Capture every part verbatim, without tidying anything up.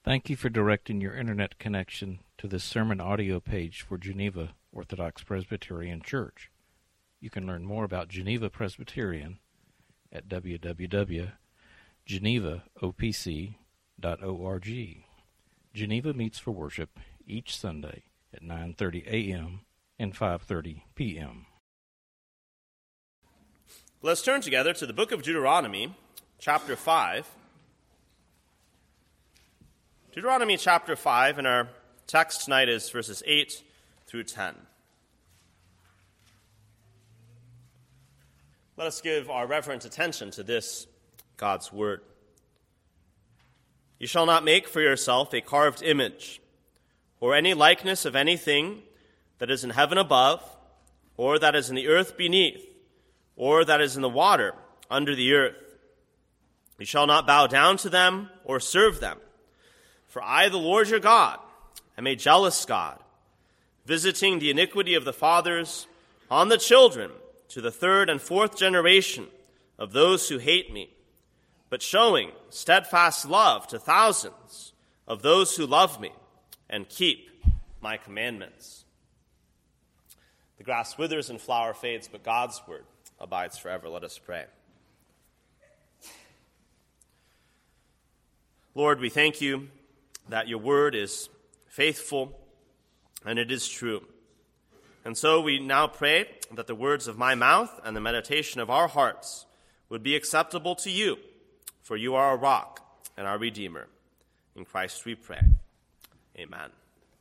Thank you for directing your internet connection to this sermon audio page for Geneva Orthodox Presbyterian Church. You can learn more about Geneva Presbyterian at w w w dot geneva o p c dot org. Geneva meets for worship each Sunday at nine thirty a m and five thirty p m Let's turn together to the book of Deuteronomy, chapter five. Deuteronomy chapter five, and our text tonight is verses eight through ten. Let us give our reverent attention to this God's word. You shall not make for yourself a carved image, or any likeness of anything that is in heaven above, or that is in the earth beneath, or that is in the water under the earth. You shall not bow down to them or serve them. For I, the Lord your God, am a jealous God, visiting the iniquity of the fathers on the children to the third and fourth generation of those who hate me, but showing steadfast love to thousands of those who love me and keep my commandments. The grass withers and flower fades, but God's word abides forever. Let us pray. Lord, we thank you that your word is faithful and it is true. And so we now pray that the words of my mouth and the meditation of our hearts would be acceptable to you, for you are our rock and our Redeemer. In Christ we pray. Amen.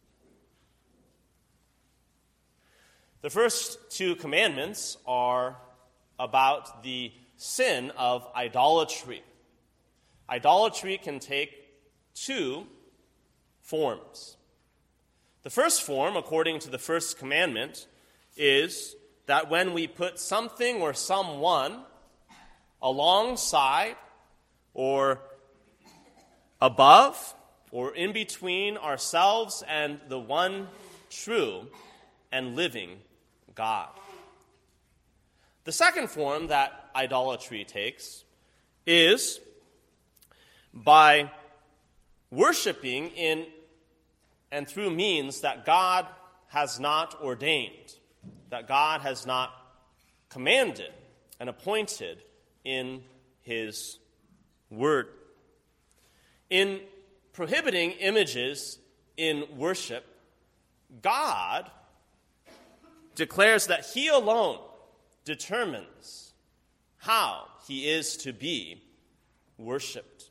The first two commandments are about the sin of idolatry. Idolatry can take two forms. The first form, according to the first commandment, is that when we put something or someone alongside or above or in between ourselves and the one true and living God. The second form that idolatry takes is by worshiping in and through means that God has not ordained, that God has not commanded and appointed in his word. In prohibiting images in worship, God declares that he alone determines how he is to be worshipped.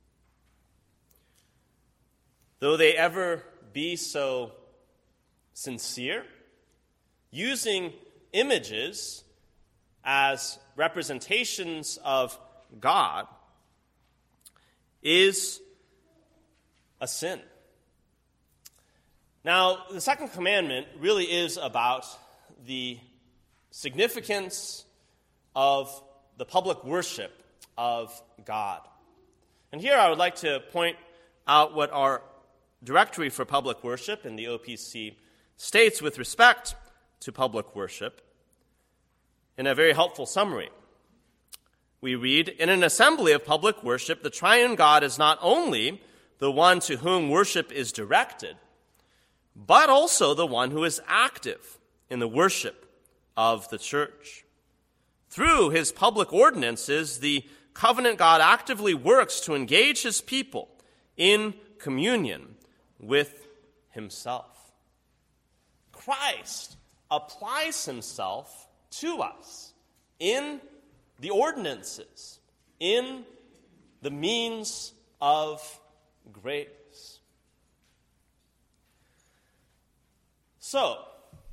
Though they ever be so sincere, using images as representations of God is a sin. Now, the second commandment really is about the significance of the public worship of God. And here I would like to point out what our Directory for Public Worship in the O P C states with respect to public worship in a very helpful summary. We read, "In an assembly of public worship, the triune God is not only the one to whom worship is directed, but also the one who is active in the worship of the church. Through his public ordinances, the covenant God actively works to engage his people in communion with himself. Christ applies himself to us in the ordinances, in the means of grace. So,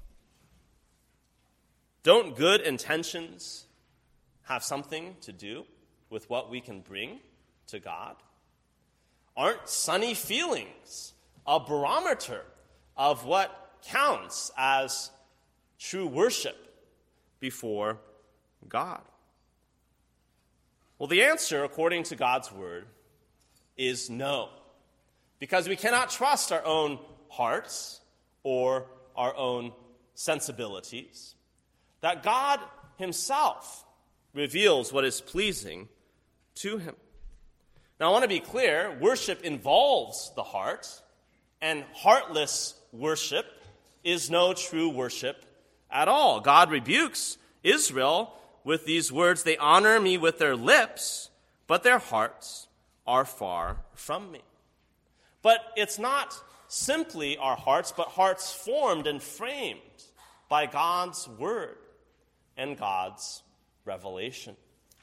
don't good intentions have something to do with what we can bring to God? Aren't sunny feelings a barometer of what counts as true worship before God? Well, the answer, according to God's word, is no. Because we cannot trust our own hearts or our own sensibilities. That God himself reveals what is pleasing to him. Now, I want to be clear, worship involves the heart, and heartless worship is no true worship at all. God rebukes Israel with these words, "They honor me with their lips, but their hearts are far from me." But it's not simply our hearts, but hearts formed and framed by God's word and God's revelation.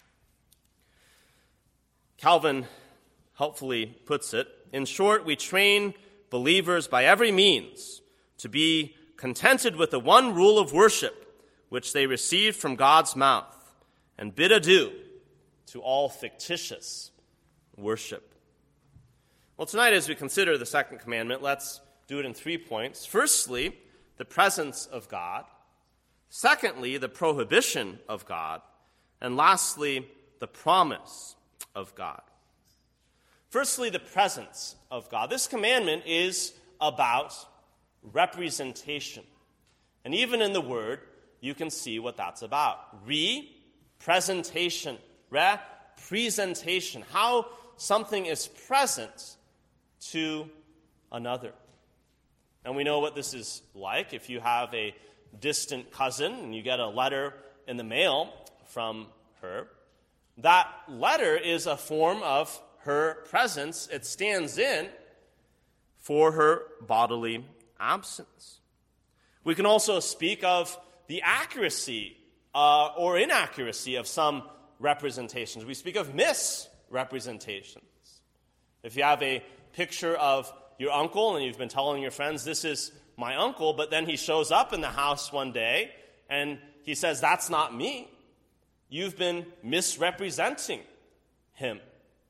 Calvin helpfully puts it, in short, we train believers by every means to be contented with the one rule of worship which they received from God's mouth, and bid adieu to all fictitious worship. Well, tonight as we consider the second commandment, let's do it in three points. Firstly, the presence of God. Secondly, the prohibition of God. And lastly, the promise of God. Firstly, the presence of God. This commandment is about representation. And even in the word, you can see what that's about. Re-presentation. Representation. How something is present to another. And we know what this is like. If you have a distant cousin and you get a letter in the mail from her, that letter is a form of her presence. It stands in for her bodily absence. We can also speak of the accuracy uh, or inaccuracy of some representations. We speak of misrepresentations. If you have a picture of your uncle and you've been telling your friends, this is my uncle, but then he shows up in the house one day and he says, that's not me. You've been misrepresenting him.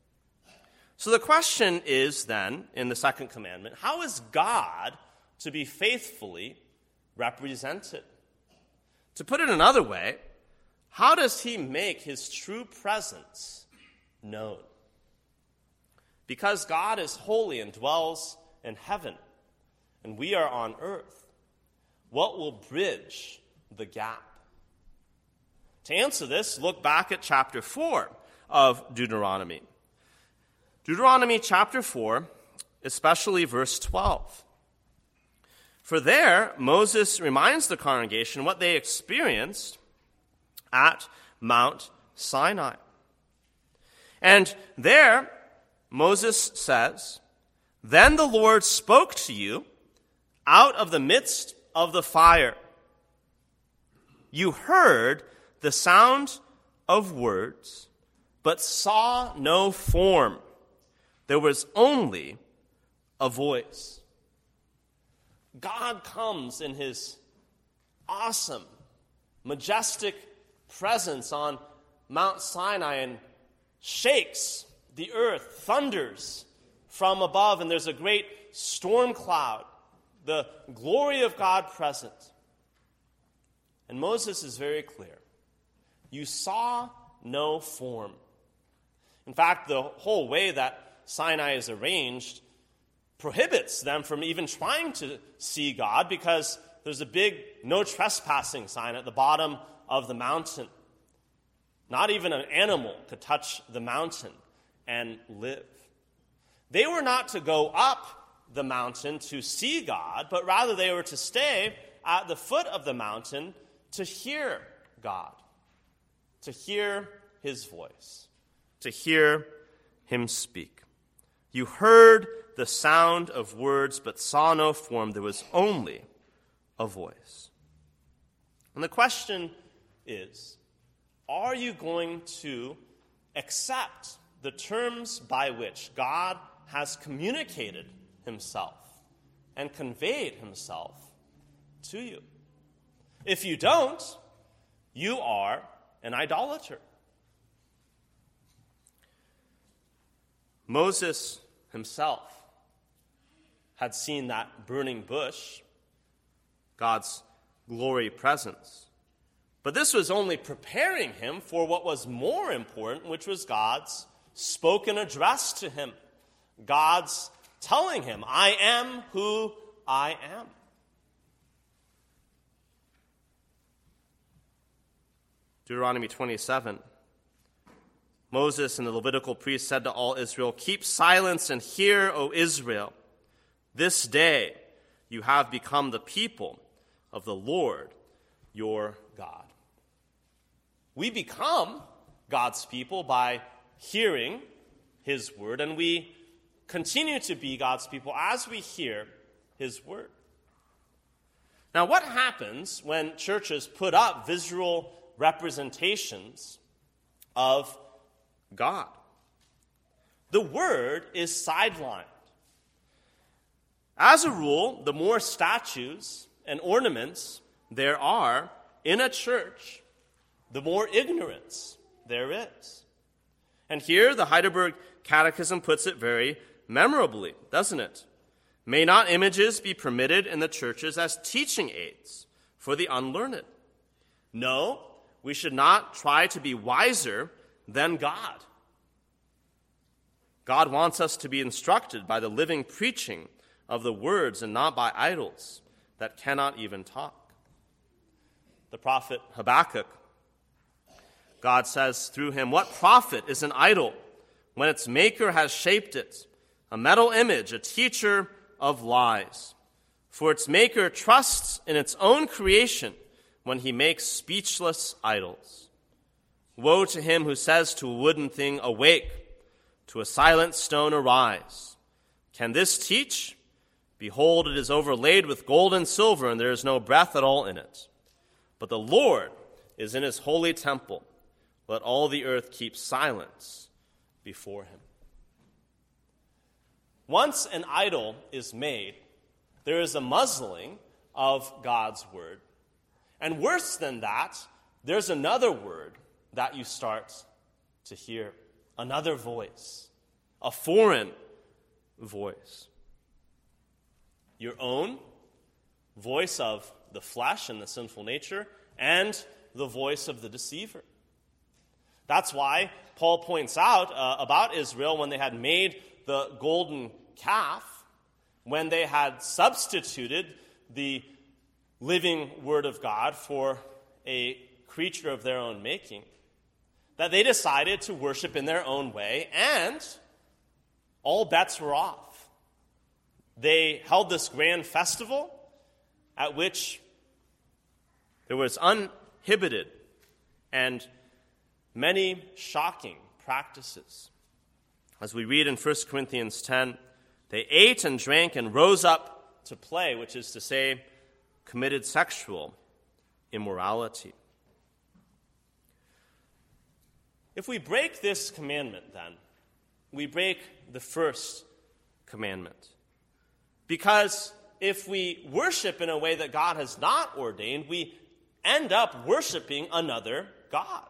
So the question is then, in the second commandment, how is God to be faithfully represented? To put it another way, how does he make his true presence known? Because God is holy and dwells in heaven, and we are on earth, what will bridge the gap? To answer this, look back at chapter four of Deuteronomy. Deuteronomy chapter four, especially verse twelve. For there, Moses reminds the congregation what they experienced at Mount Sinai. And there, Moses says, "Then the Lord spoke to you out of the midst of the fire. You heard the sound of words, but saw no form. There was only a voice." God comes in his awesome, majestic presence on Mount Sinai and shakes the earth, thunders from above, and there's a great storm cloud, the glory of God present. And Moses is very clear. You saw no form. In fact, the whole way that Sinai is arranged prohibits them from even trying to see God, because there's a big no trespassing sign at the bottom of the mountain. Not even an animal could touch the mountain and live. They were not to go up the mountain to see God, but rather they were to stay at the foot of the mountain to hear God, to hear his voice, to hear him speak. You heard the sound of words, but saw no form. There was only a voice. And the question is, are you going to accept the terms by which God has communicated himself and conveyed himself to you? If you don't, you are an idolater. Moses himself had seen that burning bush, God's glory presence. But this was only preparing him for what was more important, which was God's spoken address to him. God's telling him, I am who I am. Deuteronomy twenty-seven, Moses and the Levitical priests said to all Israel, "Keep silence and hear, O Israel. This day you have become the people of the Lord your God." We become God's people by hearing his word, and we continue to be God's people as we hear his word. Now, what happens when churches put up visual representations of God? The word is sidelined. As a rule, the more statues and ornaments there are in a church, the more ignorance there is. And here the Heidelberg Catechism puts it very memorably, doesn't it? May not images be permitted in the churches as teaching aids for the unlearned? No, we should not try to be wiser than God. God wants us to be instructed by the living preaching of the words and not by idols that cannot even talk. The prophet Habakkuk, God says through him, "What profit is an idol when its maker has shaped it? A metal image, a teacher of lies. For its maker trusts in its own creation when he makes speechless idols. Woe to him who says to a wooden thing, 'Awake,' to a silent stone, 'Arise.' Can this teach? Behold, it is overlaid with gold and silver, and there is no breath at all in it. But the Lord is in his holy temple. Let all the earth keep silence before him." Once an idol is made, there is a muzzling of God's word. And worse than that, there's another word that you start to hear, another voice, a foreign voice. Your own voice of the flesh and the sinful nature, and the voice of the deceiver. That's why Paul points out uh, about Israel when they had made the golden calf, when they had substituted the living word of God for a creature of their own making, that they decided to worship in their own way, and all bets were off. They held this grand festival at which there was uninhibited and many shocking practices. As we read in First Corinthians ten, they ate and drank and rose up to play, which is to say, committed sexual immorality. If we break this commandment, then, we break the first commandment. Because if we worship in a way that God has not ordained, we end up worshiping another God.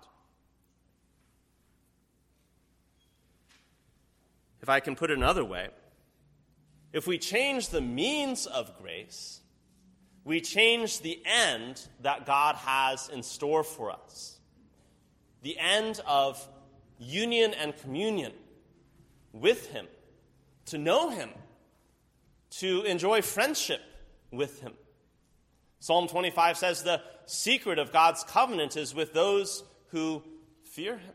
If I can put it another way, if we change the means of grace, we change the end that God has in store for us. The end of union and communion with him, to know him, to enjoy friendship with him. Psalm twenty-five says the secret of God's covenant is with those who fear him.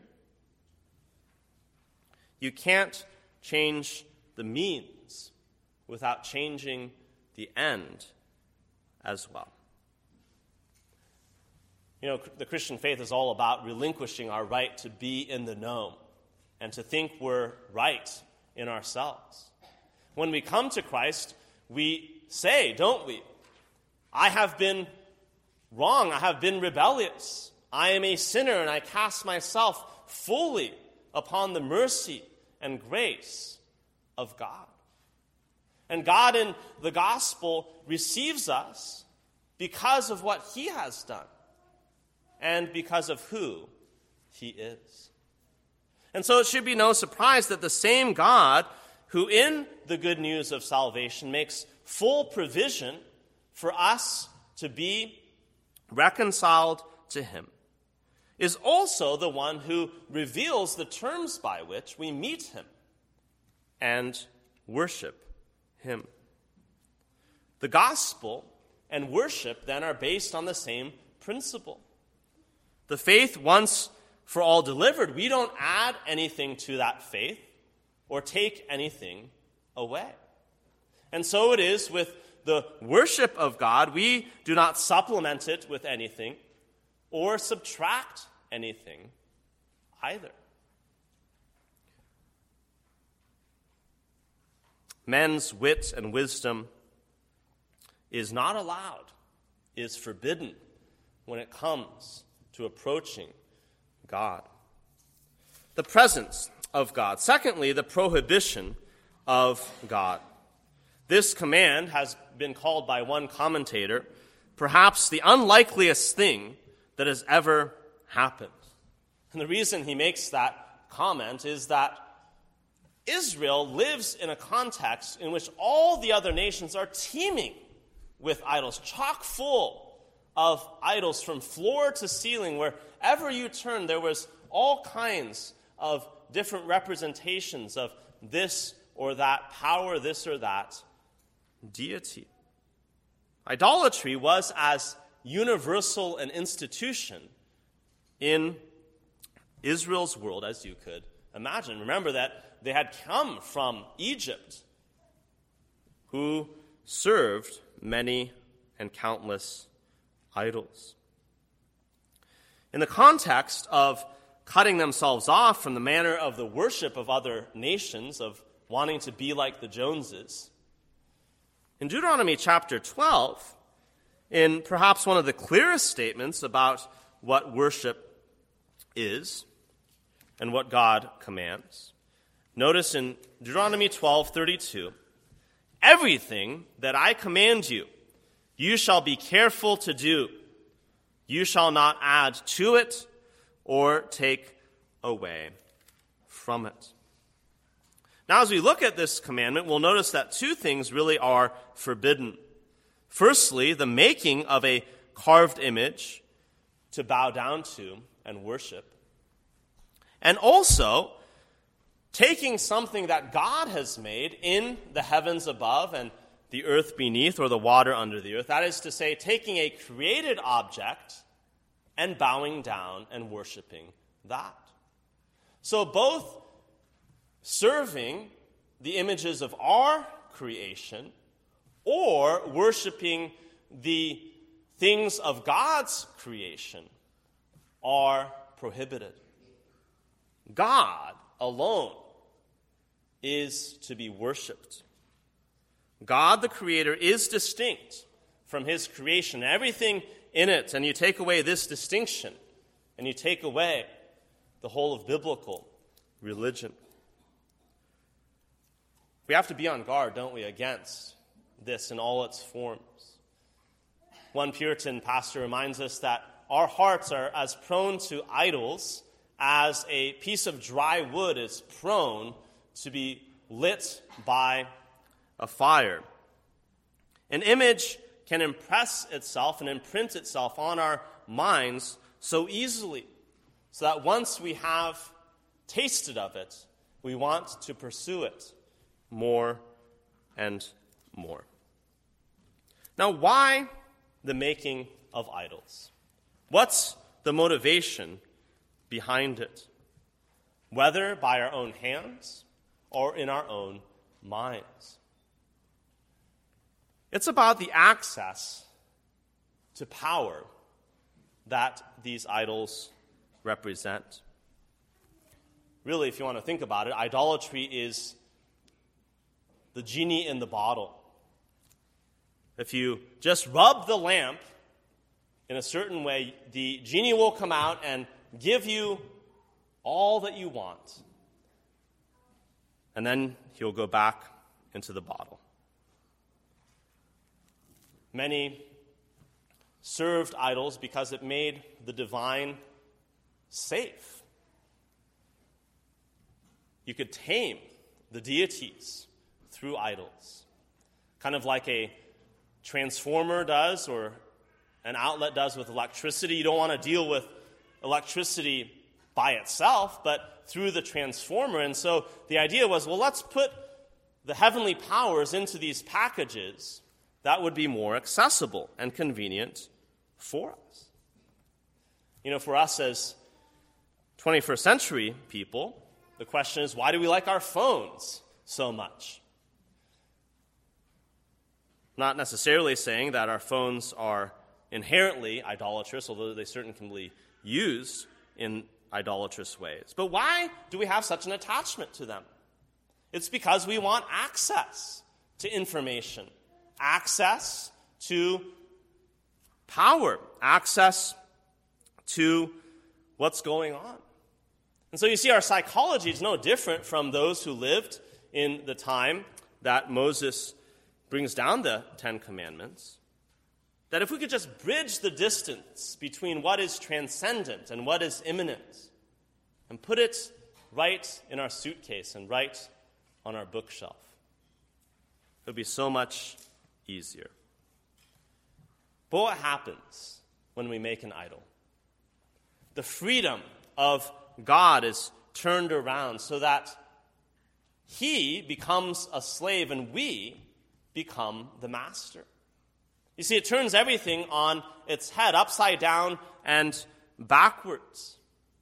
You can't change the means without changing the end as well. You know, the Christian faith is all about relinquishing our right to be in the know and to think we're right in ourselves. When we come to Christ, we say, don't we, I have been wrong, I have been rebellious, I am a sinner, and I cast myself fully upon the mercy and grace of God. And God in the gospel receives us because of what he has done and because of who he is. And so it should be no surprise that the same God who in the good news of salvation makes full provision for us to be reconciled to him is also the one who reveals the terms by which we meet him and worship him. The gospel and worship then are based on the same principle. The faith once for all delivered, we don't add anything to that faith or take anything away. And so it is with the worship of God. We do not supplement it with anything or subtract anything either. Men's wit and wisdom is not allowed, is forbidden when it comes to approaching God. The presence of God. Secondly, the prohibition of God. This command has been called by one commentator perhaps the unlikeliest thing that has ever happened. And the reason he makes that comment is that Israel lives in a context in which all the other nations are teeming with idols, chock full of idols from floor to ceiling. Wherever you turn, there was all kinds of different representations of this or that power, this or that deity. Idolatry was as universal an institution in Israel's world as you could imagine. Remember that they had come from Egypt, who served many and countless idols. In the context of cutting themselves off from the manner of the worship of other nations, of wanting to be like the Joneses, in Deuteronomy chapter twelve, in perhaps one of the clearest statements about what worship is and what God commands, notice in Deuteronomy twelve thirty-two, everything that I command you, you shall be careful to do. You shall not add to it or take away from it. Now, as we look at this commandment, we'll notice that two things really are forbidden. Firstly, the making of a carved image to bow down to and worship. And also, taking something that God has made in the heavens above and the earth beneath, or the water under the earth. That is to say, taking a created object and bowing down and worshiping that. So both serving the images of our creation or worshiping the things of God's creation are prohibited. God alone is to be worshipped. God, the Creator, is distinct from His creation, everything in it, and you take away this distinction, and you take away the whole of biblical religion. We have to be on guard, don't we, against this in all its forms. One Puritan pastor reminds us that our hearts are as prone to idols as a piece of dry wood is prone to be lit by a fire. An image can impress itself and imprint itself on our minds so easily, so that once we have tasted of it, we want to pursue it more and more. Now, why the making of idols? What's the motivation behind it? Whether by our own hands or in our own minds. It's about the access to power that these idols represent. Really, if you want to think about it, idolatry is the genie in the bottle. If you just rub the lamp in a certain way, the genie will come out and give you all that you want. And then he'll go back into the bottle. Many served idols because it made the divine safe. You could tame the deities through idols, kind of like a transformer does or an outlet does with electricity. You don't want to deal with electricity by itself, but through the transformer. And so the idea was, well, let's put the heavenly powers into these packages that would be more accessible and convenient for us. You know, for us as twenty-first century people, the question is, why do we like our phones so much? Not necessarily saying that our phones are inherently idolatrous, although they certainly can be used in idolatrous ways. But why do we have such an attachment to them? It's because we want access to information, access to power, access to what's going on. And so you see, our psychology is no different from those who lived in the time that Moses brings down the Ten Commandments. That if we could just bridge the distance between what is transcendent and what is immanent and put it right in our suitcase and right on our bookshelf, it would be so much easier. But what happens when we make an idol? The freedom of God is turned around so that he becomes a slave and we become the master. You see, it turns everything on its head, upside down and backwards.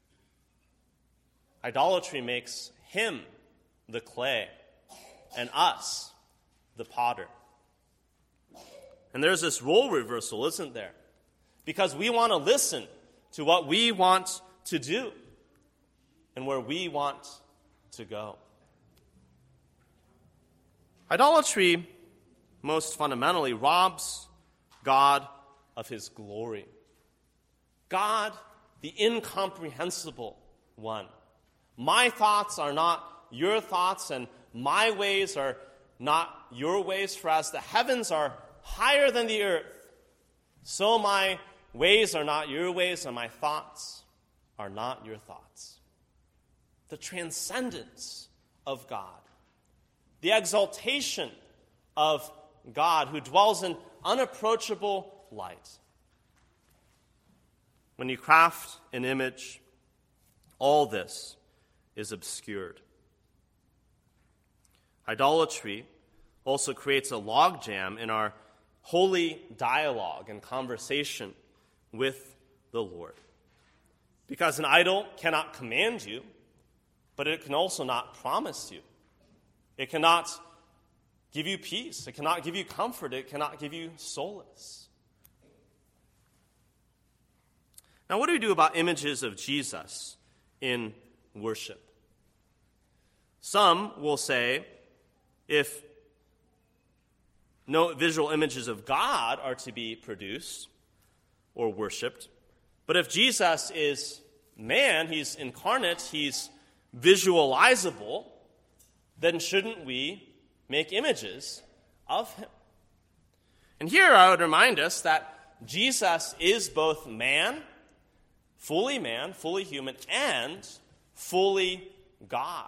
Idolatry makes him the clay and us the potter. And there's this role reversal, isn't there? Because we want to listen to what we want to do and where we want to go. Idolatry, most fundamentally, robs God of his glory. God, the incomprehensible one. My thoughts are not your thoughts, and my ways are not your ways. For as the heavens are higher than the earth, so my ways are not your ways, and my thoughts are not your thoughts. The transcendence of God, the exaltation of God who dwells in unapproachable light. When you craft an image, all this is obscured. Idolatry also creates a logjam in our holy dialogue and conversation with the Lord. Because an idol cannot command you, but it can also not promise you. It cannot give you peace. It cannot give you comfort. It cannot give you solace. Now, what do we do about images of Jesus in worship? Some will say, if no visual images of God are to be produced or worshipped, but if Jesus is man, he's incarnate, he's visualizable, then shouldn't we make images of him? And here I would remind us that Jesus is both man, fully man, fully human, and fully God.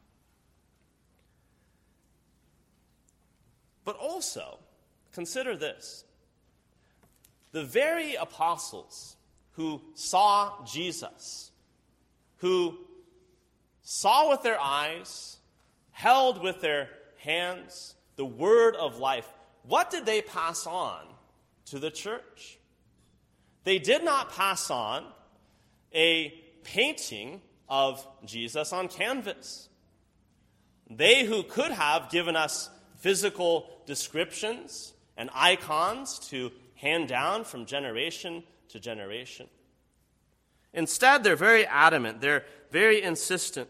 But also, consider this. The very apostles who saw Jesus, who saw with their eyes, held with their hands the word of life, what did they pass on to the church? They did not pass on a painting of Jesus on canvas. They who could have given us physical descriptions and icons to hand down from generation to generation. Instead, they're very adamant, they're very insistent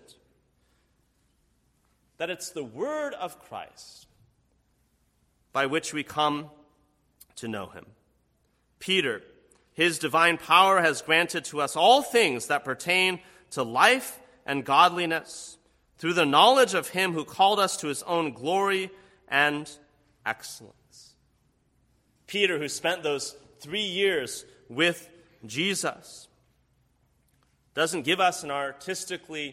that it's the word of Christ by which we come to know him. Peter, his divine power has granted to us all things that pertain to life and godliness through the knowledge of him who called us to his own glory and excellence. Peter, who spent those three years with Jesus, doesn't give us an artistically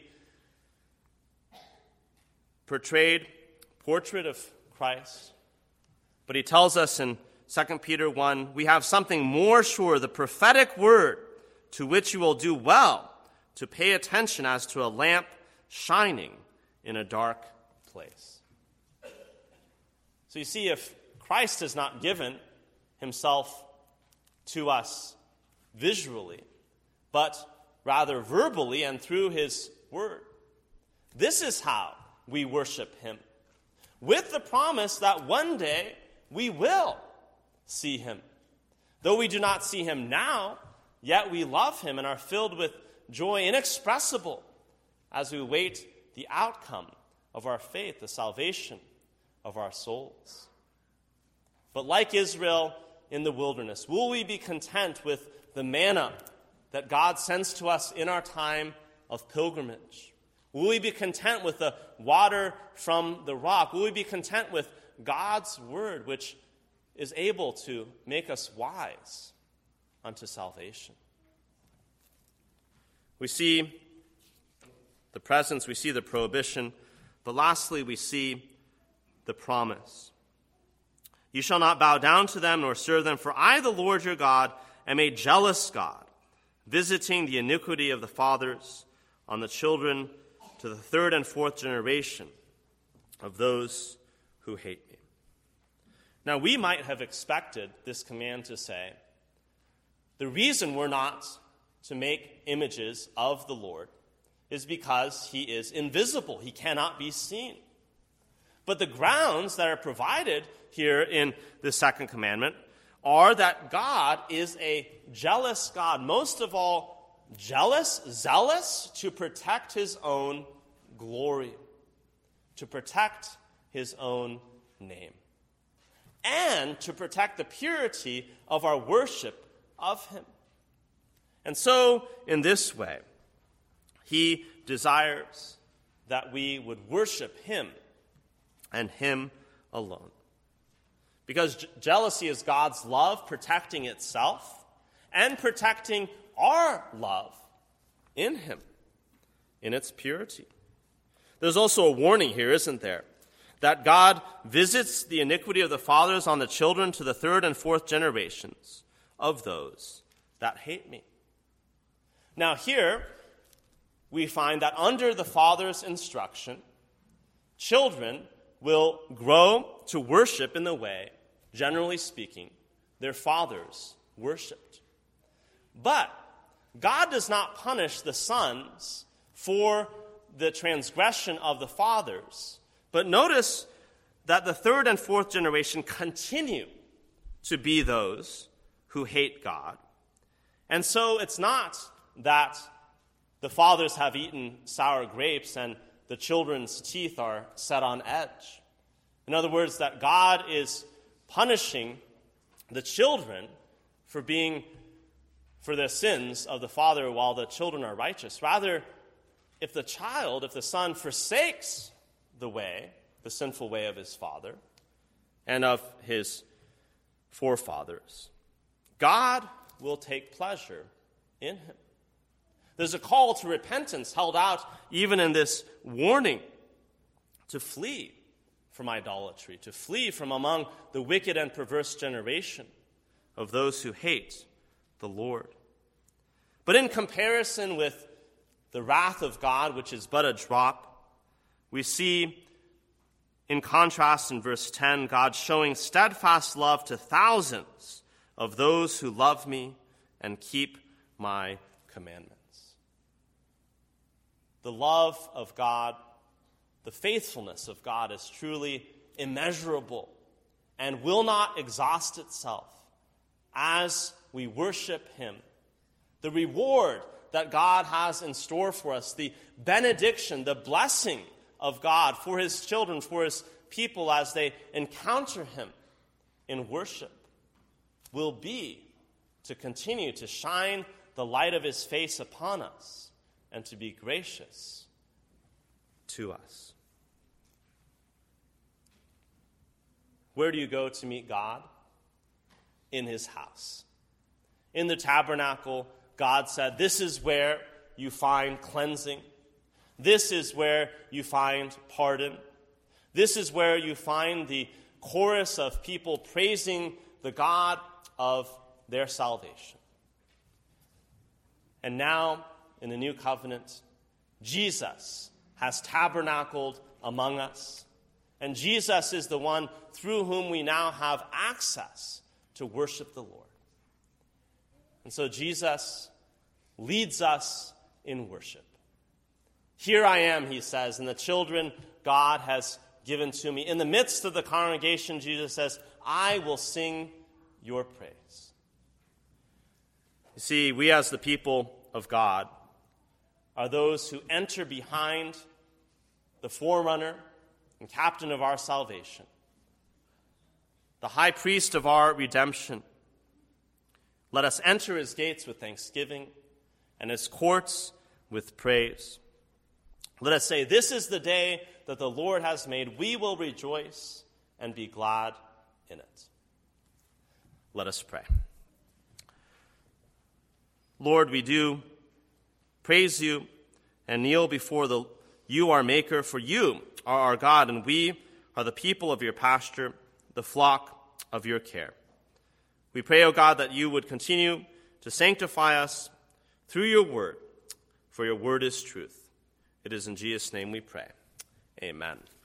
portrayed portrait of Christ, but he tells us in Second Peter one, we have something more sure, the prophetic word, to which you will do well to pay attention as to a lamp shining in a dark place. So you see, if Christ has not given himself to us visually, but rather verbally and through his word. This is how we worship him, with the promise that one day we will see him. Though we do not see him now, yet we love him and are filled with joy inexpressible as we wait the outcome of our faith, the salvation of our souls. But like Israel in the wilderness, will we be content with the manna that God sends to us in our time of pilgrimage? Will we be content with the water from the rock? Will we be content with God's word, which is able to make us wise unto salvation? We see the presence, we see the prohibition, but lastly, we see the promise. You shall not bow down to them nor serve them, for I, the Lord your God, am a jealous God, visiting the iniquity of the fathers on the children to the third and fourth generation of those who hate me. Now, we might have expected this command to say, the reason we're not to make images of the Lord is because he is invisible. He cannot be seen. But the grounds that are provided here in the second commandment are that God is a jealous God. Most of all, jealous, zealous to protect his own glory, to protect his own name, and to protect the purity of our worship of him. And so, in this way, he desires that we would worship him and him alone. Because je- jealousy is God's love protecting itself and protecting our love in him, in its purity. There's also a warning here, isn't there? That God visits the iniquity of the fathers on the children to the third and fourth generations of those that hate me. Now here, we find that under the father's instruction, children will grow to worship in the way, generally speaking, their fathers worshipped. But God does not punish the sons for the transgression of the fathers. But notice that the third and fourth generation continue to be those who hate God. And so it's not that the fathers have eaten sour grapes and the children's teeth are set on edge. In other words, that God is punishing the children for being, for the sins of the father while the children are righteous. Rather, if the child, if the son forsakes the way, the sinful way of his father and of his forefathers, God will take pleasure in him. There's a call to repentance held out even in this warning to flee from idolatry, to flee from among the wicked and perverse generation of those who hate the Lord. But in comparison with the wrath of God, which is but a drop, we see in contrast in verse ten, God showing steadfast love to thousands of those who love me and keep my commandments. The love of God, the faithfulness of God is truly immeasurable and will not exhaust itself as we worship him. The reward that God has in store for us, the benediction, the blessing of God for his children, for his people as they encounter him in worship, will be to continue to shine the light of his face upon us and to be gracious to us. Where do you go to meet God? In his house. In the tabernacle, God said, this is where you find cleansing. This is where you find pardon. This is where you find the chorus of people praising the God of their salvation. And now, in the new covenant, Jesus has tabernacled among us. And Jesus is the one through whom we now have access to worship the Lord. And so Jesus leads us in worship. Here I am, he says, and the children God has given to me. In the midst of the congregation, Jesus says, I will sing your praise. You see, we as the people of God are those who enter behind the forerunner and captain of our salvation, the high priest of our redemption. Let us enter his gates with thanksgiving and his courts with praise. Let us say, this is the day that the Lord has made. We will rejoice and be glad in it. Let us pray. Lord, we do praise you and kneel before the, you, our Maker, for you are our God, and we are the people of your pasture, the flock of your care. We pray, O God, that you would continue to sanctify us through your word, for your word is truth. It is in Jesus' name we pray. Amen.